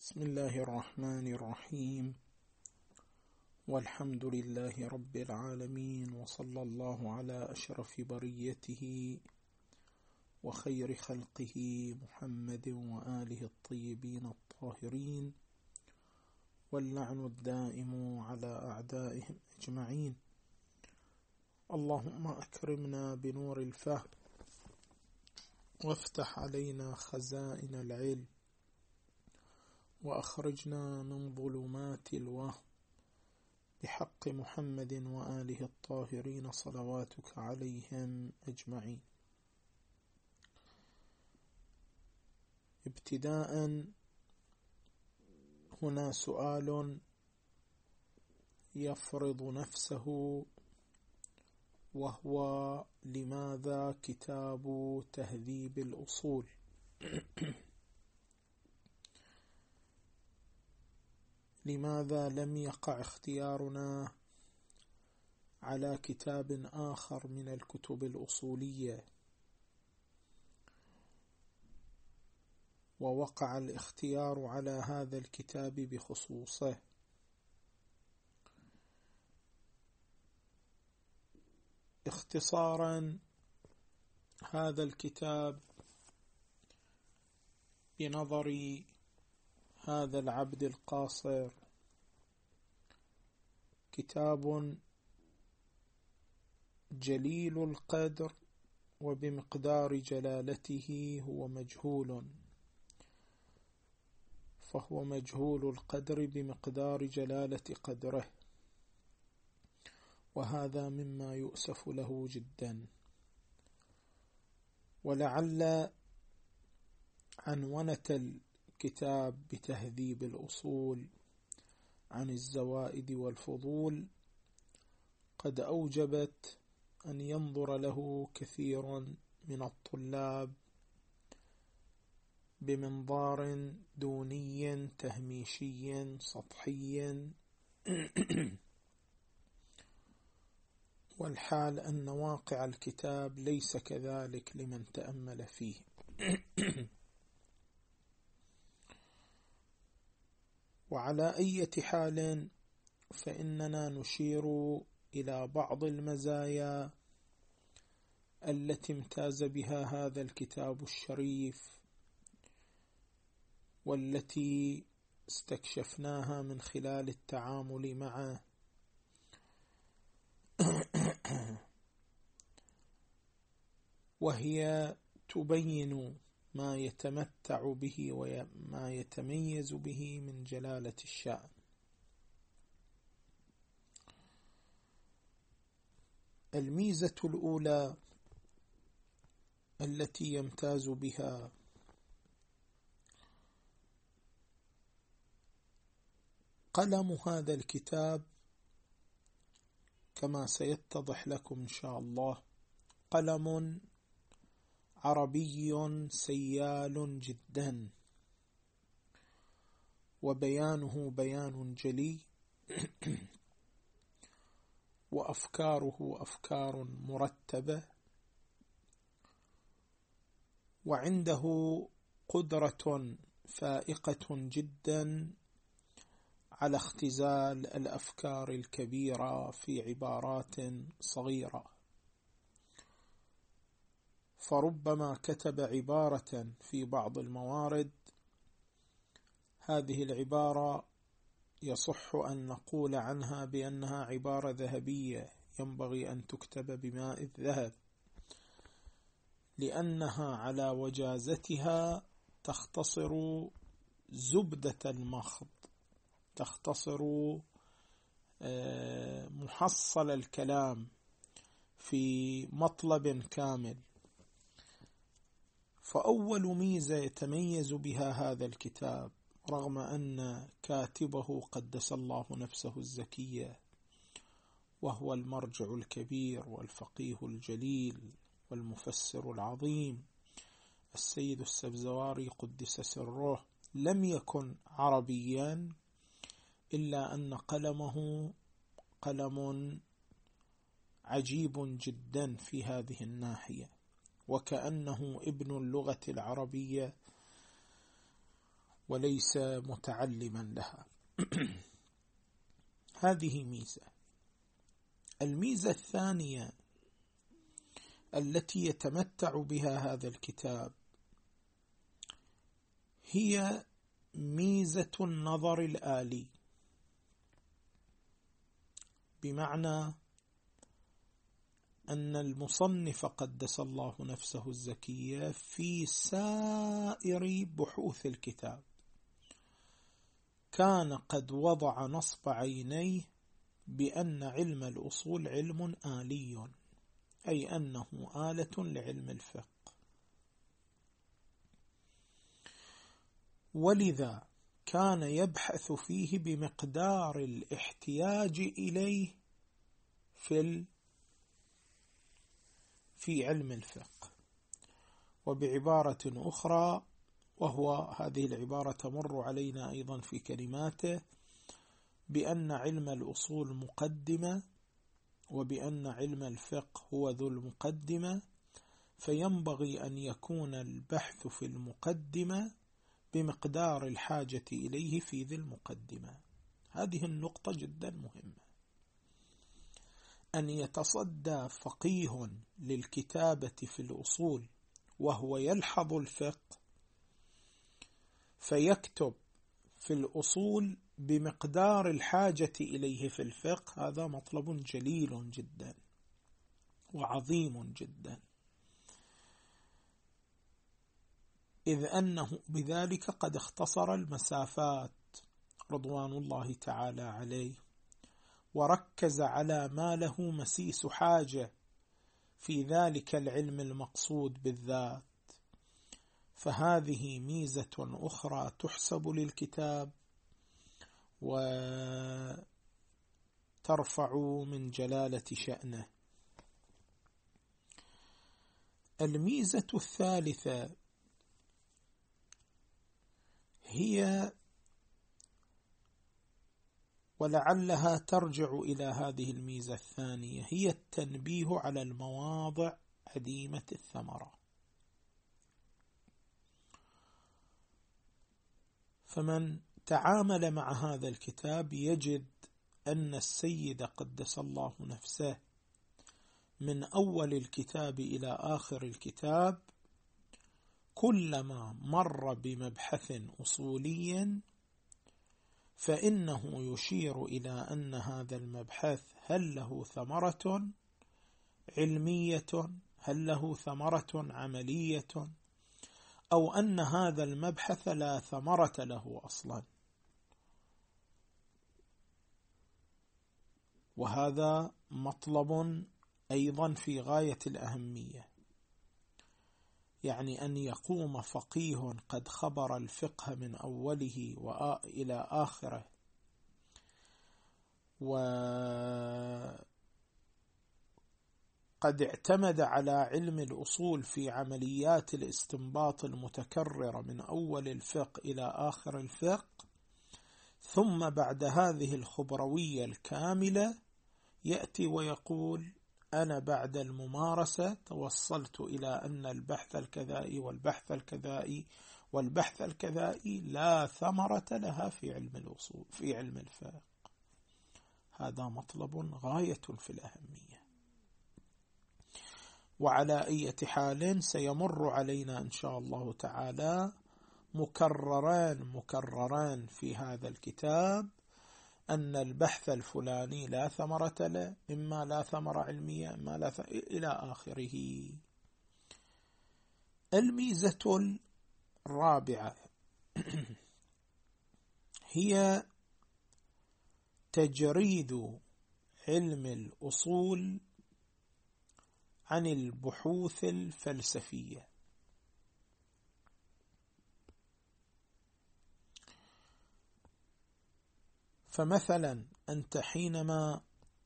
بسم الله الرحمن الرحيم، والحمد لله رب العالمين، وصلى الله على أشرف بريته وخير خلقه محمد وآله الطيبين الطاهرين، واللعن الدائم على أعدائهم أجمعين. اللهم أكرمنا بنور الفهم، وافتح علينا خزائن العلم، وأخرجنا من ظلمات الوهم، بحق محمد وآله الطاهرين صلواتك عليهم أجمعين. ابتداء، هنا سؤال يفرض نفسه، وهو: لماذا كتاب تهذيب الأصول؟ لماذا لم يقع اختيارنا على كتاب آخر من الكتب الأصولية، ووقع الاختيار على هذا الكتاب بخصوصه؟ اختصارا، هذا الكتاب بنظر هذا العبد القاصر كتاب جليل القدر، وبمقدار جلالته هو مجهول، فهو مجهول القدر بمقدار جلالة قدره، وهذا مما يؤسف له جدا. ولعل عنونة الكتاب بتهذيب الأصول عن الزوائد والفضول قد أوجبت أن ينظر له كثير من الطلاب بمنظار دوني تهميشي سطحي، والحال أن واقع الكتاب ليس كذلك لمن تأمل فيه. وعلى أي حال، فإننا نشير إلى بعض المزايا التي امتاز بها هذا الكتاب الشريف، والتي استكشفناها من خلال التعامل معه، وهي تبين ما يتمتع به وما يتميز به من جلالة الشأن. الميزة الأولى التي يمتاز بها قلم هذا الكتاب، كما سيتضح لكم إن شاء الله، قلم عربي سيال جدا، وبيانه بيان جلي، وأفكاره أفكار مرتبة، وعنده قدرة فائقة جدا على اختزال الأفكار الكبيرة في عبارات صغيرة. فربما كتب عبارة في بعض الموارد، هذه العبارة يصح أن نقول عنها بأنها عبارة ذهبية، ينبغي أن تكتب بماء الذهب، لأنها على وجازتها تختصر زبدة المخض، تختصر محصل الكلام في مطلب كامل. فأول ميزة يتميز بها هذا الكتاب، رغم أن كاتبه قدس الله نفسه الزكية، وهو المرجع الكبير والفقيه الجليل والمفسر العظيم السيد السبزواري قدس سره، لم يكن عربيا، إلا أن قلمه قلم عجيب جدا في هذه الناحية، وكأنه ابن اللغة العربية وليس متعلما لها. هذه ميزة. الميزة الثانية التي يتمتع بها هذا الكتاب هي ميزة النظر الآلي، بمعنى أن المصنف قدس الله نفسه الزكية في سائر بحوث الكتاب كان قد وضع نصب عينيه بأن علم الأصول علم آلي، أي أنه آلة لعلم الفقه، ولذا كان يبحث فيه بمقدار الاحتياج إليه في علم الفقه. وبعبارة أخرى، وهو هذه العبارة تمر علينا أيضا في كلماته، بأن علم الأصول مقدمة، وبأن علم الفقه هو ذو المقدمة، فينبغي أن يكون البحث في المقدمة بمقدار الحاجة إليه في ذي المقدمة. هذه النقطة جدا مهمة، أن يتصدى فقيه للكتابة في الأصول وهو يلحظ الفقه فيكتب في الأصول بمقدار الحاجة إليه في الفقه، هذا مطلب جليل جدا وعظيم جدا، إذ أنه بذلك قد اختصر المسافات رضوان الله تعالى عليه، وركز على ما له مسيس حاجة في ذلك العلم المقصود بالذات. فهذه ميزة أخرى تحسب للكتاب وترفع من جلالة شأنه. الميزة الثالثة هي، ولعلها ترجع إلى هذه الميزة الثانية، هي التنبيه على المواضع عديمة الثمرة. فمن تعامل مع هذا الكتاب يجد أن السيد قدس الله نفسه من أول الكتاب إلى آخر الكتاب كلما مر بمبحث أصولي فإنه يشير إلى أن هذا المبحث هل له ثمرة علمية، هل له ثمرة عملية، أو أن هذا المبحث لا ثمرة له أصلا. وهذا مطلب أيضا في غاية الأهمية، يعني أن يقوم فقيه قد خبر الفقه من أوله إلى آخره، وقد اعتمد على علم الأصول في عمليات الاستنباط المتكررة من أول الفقه إلى آخر الفقه، ثم بعد هذه الخبروية الكاملة يأتي ويقول أنا بعد الممارسة توصلت إلى أن البحث الكذائي والبحث الكذائي والبحث الكذائي لا ثمرة لها في علم الأصول في علم الفقه. هذا مطلب غاية في الأهمية. وعلى أي حال سيمر علينا إن شاء الله تعالى مكرران في هذا الكتاب أن البحث الفلاني لا ثمرة له، إما لا ثمرة علمية إما لا إلى آخره. الميزة الرابعة هي تجريد علم الأصول عن البحوث الفلسفية. فمثلا أنت حينما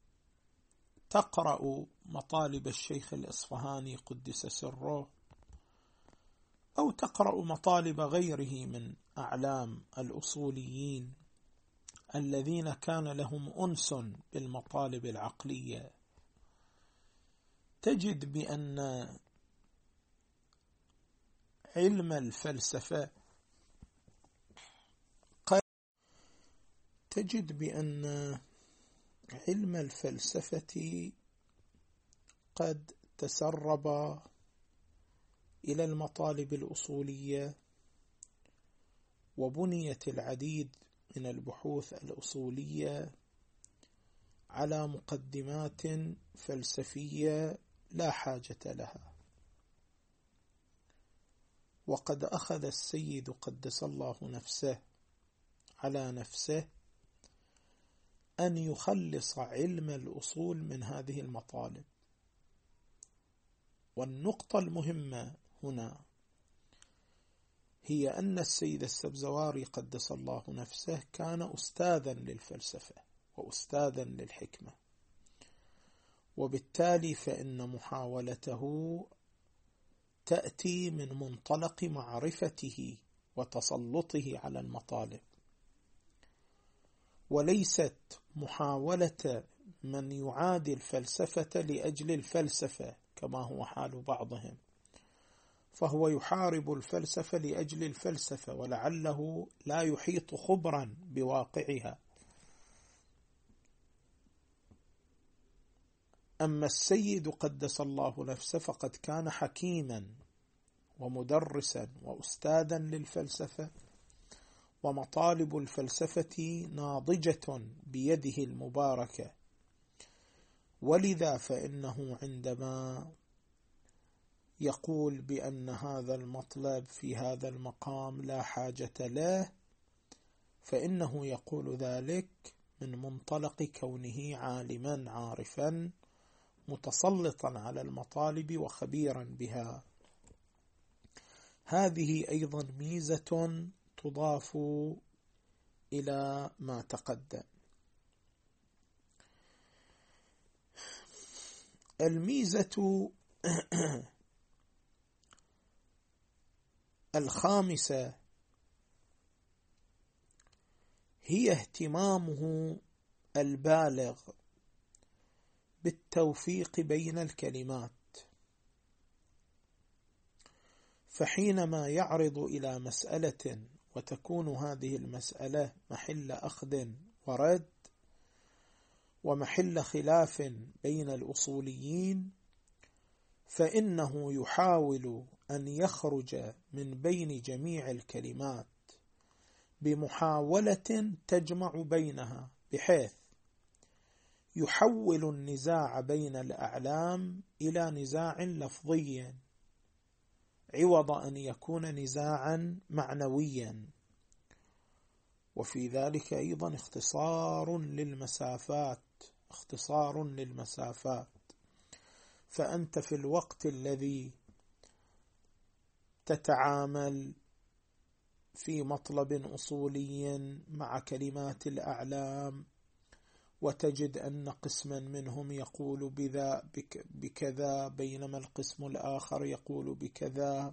تقرأ مطالب الشيخ الإصفهاني قدس سره، أو تقرأ مطالب غيره من أعلام الأصوليين الذين كان لهم أنس بالمطالب العقلية، تجد بأن علم الفلسفة تجد بأن علم الفلسفة قد تسرب إلى المطالب الأصولية، وبنيت العديد من البحوث الأصولية على مقدمات فلسفية لا حاجة لها. وقد أخذ السيد قدس الله نفسه على نفسه أن يخلص علم الأصول من هذه المطالب. والنقطة المهمة هنا هي أن السيد السبزواري قدس الله نفسه كان أستاذا للفلسفة وأستاذا للحكمة، وبالتالي فإن محاولته تأتي من منطلق معرفته وتسلطه على المطالب، وليست محاولة من يعادي الفلسفة لأجل الفلسفة كما هو حال بعضهم، فهو يحارب الفلسفة لأجل الفلسفة ولعله لا يحيط خبرا بواقعها. أما السيد قدس الله نفسه فقد كان حكيما ومدرسا وأستاذا للفلسفة، ومطالب الفلسفة ناضجة بيده المباركة، ولذا فإنه عندما يقول بأن هذا المطلب في هذا المقام لا حاجة له، فإنه يقول ذلك من منطلق كونه عالما عارفا متسلطا على المطالب وخبيرا بها. هذه أيضا ميزة تضاف إلى ما تقدم. الميزة الخامسة هي اهتمامه البالغ بالتوفيق بين الكلمات، فحينما يعرض إلى مسألة وتكون هذه المسألة محل أخذ ورد ومحل خلاف بين الأصوليين، فإنه يحاول أن يخرج من بين جميع الكلمات بمحاولة تجمع بينها، بحيث يحول النزاع بين الأعلام إلى نزاع لفظي عوض أن يكون نزاعا معنويا. وفي ذلك أيضا اختصار للمسافات. فأنت في الوقت الذي تتعامل في مطلب أصولي مع كلمات الأعلام وتجد أن قسما منهم يقول بكذا بينما القسم الآخر يقول بكذا،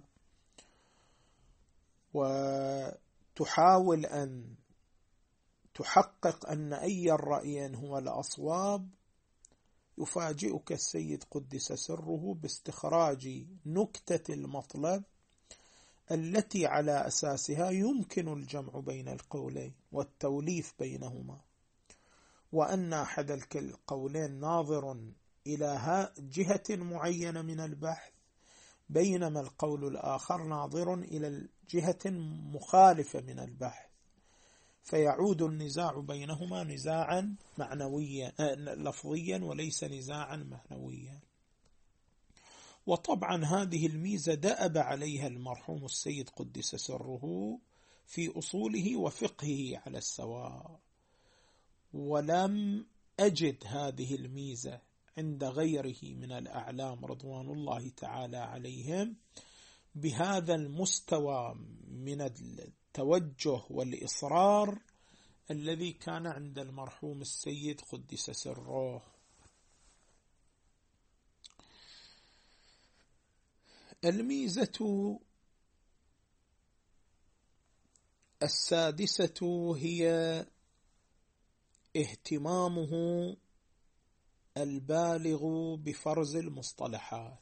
وتحاول أن تحقق أن أي الرأيين هو الأصواب، يفاجئك السيد قدس سره باستخراج نكتة المطلب التي على أساسها يمكن الجمع بين القولين والتوليف بينهما، وأن أحد القولين ناظر إلى جهة معينة من البحث، بينما القول الآخر ناظر إلى الجهة مخالفة من البحث، فيعود النزاع بينهما نزاعا معنويا لفظيا وليس نزاعا معنويا. وطبعا هذه الميزة دأب عليها المرحوم السيد قدس سره في أصوله وفقهه على السواء، ولم أجد هذه الميزة عند غيره من الأعلام رضوان الله تعالى عليهم بهذا المستوى من التوجه والإصرار الذي كان عند المرحوم السيد قدس سره. الميزة السادسة هي اهتمامه البالغ بفرز المصطلحات.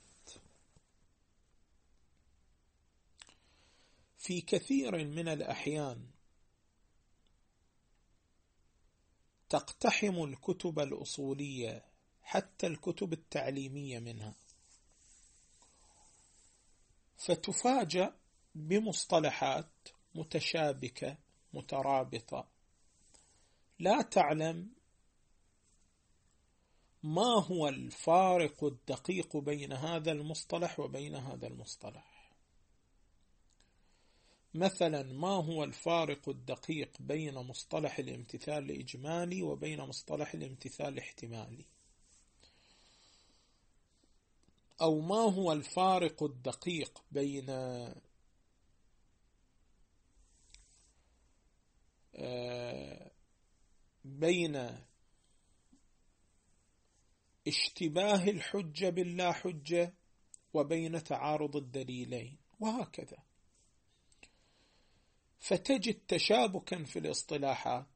في كثير من الأحيان تقتحم الكتب الأصولية حتى الكتب التعليمية منها، فتفاجأ بمصطلحات متشابكة مترابطة، لا تعلم ما هو الفارق الدقيق بين هذا المصطلح وبين هذا المصطلح. مثلا ما هو الفارق الدقيق بين مصطلح الامتثال الإجمالي وبين مصطلح الامتثال الاحتمالي، أو ما هو الفارق الدقيق بين اشتباه الحجة باللا حجة وبين تعارض الدليلين، وهكذا. فتجد تشابكا في الاصطلاحات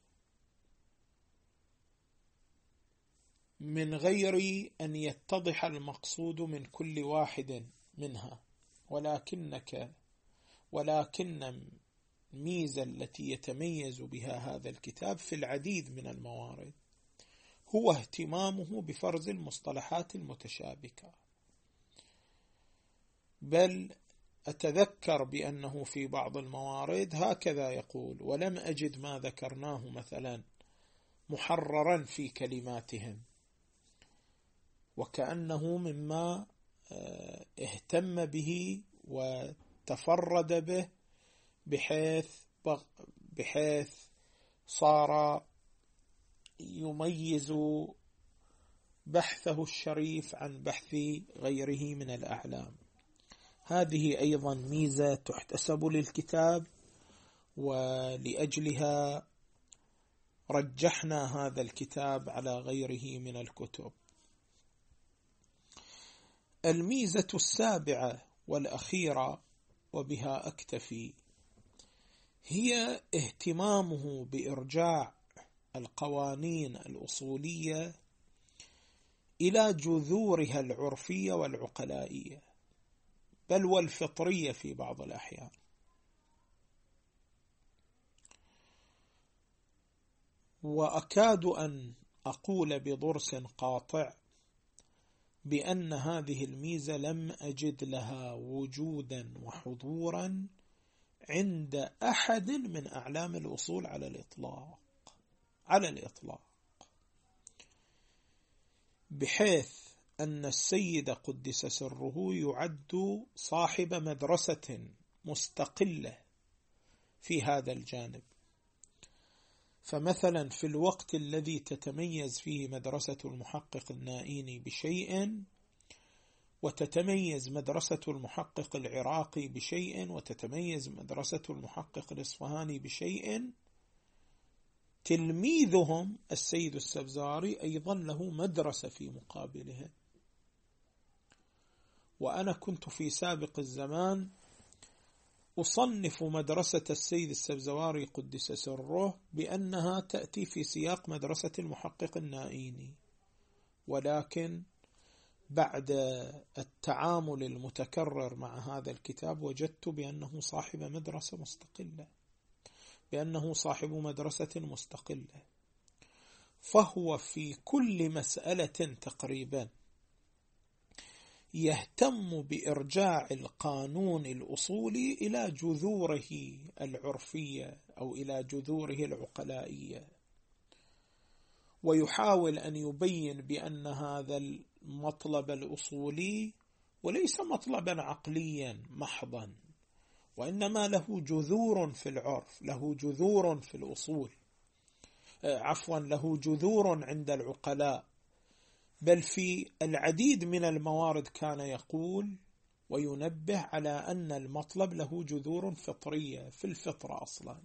من غير أن يتضح المقصود من كل واحد منها، ولكن الميزة التي يتميز بها هذا الكتاب في العديد من الموارد هو اهتمامه بفرز المصطلحات المتشابكة. بل أتذكر بأنه في بعض الموارد هكذا يقول: ولم أجد ما ذكرناه مثلا محررا في كلماتهم، وكأنه مما اهتم به وتفرد به بحيث صار يميز بحثه الشريف عن بحث غيره من الأعلام. هذه أيضا ميزة تحتسب للكتاب، ولأجلها رجحنا هذا الكتاب على غيره من الكتب. الميزة السابعة والأخيرة وبها أكتفي هي اهتمامه بإرجاع القوانين الأصولية إلى جذورها العرفية والعقلائية، بل والفطرية في بعض الأحيان. وأكاد أن أقول بضرس قاطع بأن هذه الميزة لم أجد لها وجودا وحضورا عند أحد من أعلام الأصول على الإطلاق، بحيث أن السيد قدس سره يعد صاحب مدرسة مستقلة في هذا الجانب. فمثلا في الوقت الذي تتميز فيه مدرسة المحقق النائيني بشيء، وتتميز مدرسة المحقق العراقي بشيء، وتتميز مدرسة المحقق الإصفهاني بشيء، تلميذهم السيد السبزاري أيضا له مدرسة في مقابلها. وأنا كنت في سابق الزمان أصنف مدرسة السيد السبزواري قدس سره بأنها تأتي في سياق مدرسة المحقق النائيني، ولكن بعد التعامل المتكرر مع هذا الكتاب وجدت بأنه صاحب مدرسة مستقلة، بأنه صاحب مدرسة مستقلة، فهو في كل مسألة تقريبا يهتم بإرجاع القانون الأصولي إلى جذوره العرفية أو إلى جذوره العقلائية، ويحاول أن يبين بأن هذا المطلب الأصولي وليس مطلبا عقليا محضا، وإنما له جذور في العرف، له جذور في الأصول، له جذور عند العقلاء. بل في العديد من الموارد كان يقول وينبه على أن المطلب له جذور فطرية في الفطرة أصلا.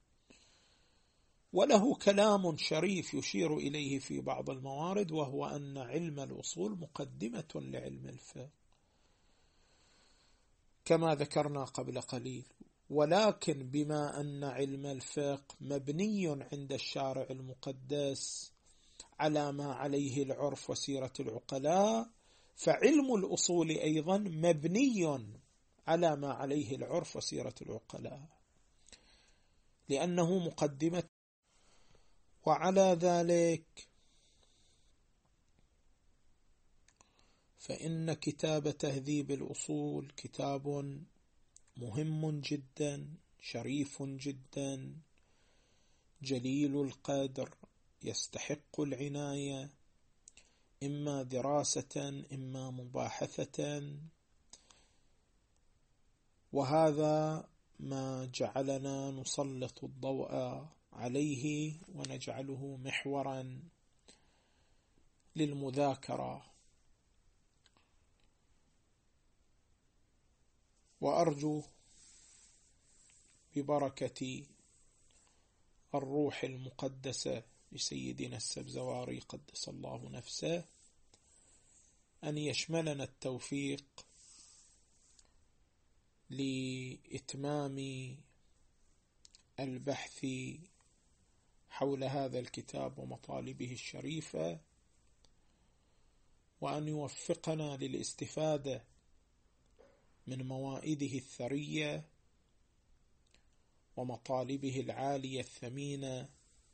وله كلام شريف يشير إليه في بعض الموارد، وهو أن علم الأصول مقدمة لعلم الفقه كما ذكرنا قبل قليل، ولكن بما أن علم الفقه مبني عند الشارع المقدس على ما عليه العرف وسيرة العقلاء، فعلم الأصول أيضا مبني على ما عليه العرف وسيرة العقلاء، لأنه مقدمة. وعلى ذلك فإن كتاب تهذيب الأصول كتاب مهم جدا، شريف جدا، جليل القدر، يستحق العناية، إما دراسة إما مباحثة. وهذا ما جعلنا نسلط الضوء عليه ونجعله محورا للمذاكرة. وأرجو ببركة الروح المقدسة لسيدنا السبزواري قدس الله نفسه أن يشملنا التوفيق لإتمام البحث حول هذا الكتاب ومطالبه الشريفة، وأن يوفقنا للاستفادة من موائده الثرية ومطالبه العالية الثمينة.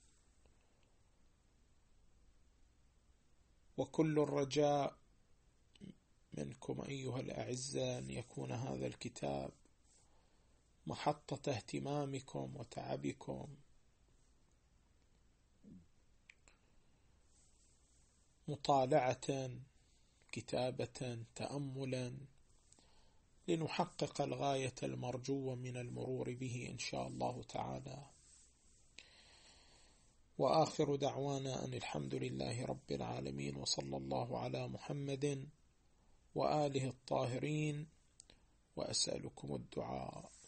وكل الرجاء منكم أيها الأعزاء أن يكون هذا الكتاب محطة اهتمامكم وتعبكم، مطالعة، كتابة، تأملا، لنحقق الغاية المرجوة من المرور به إن شاء الله تعالى. وآخر دعوانا أن الحمد لله رب العالمين، وصلى الله على محمد وآله الطاهرين، وأسألكم الدعاء.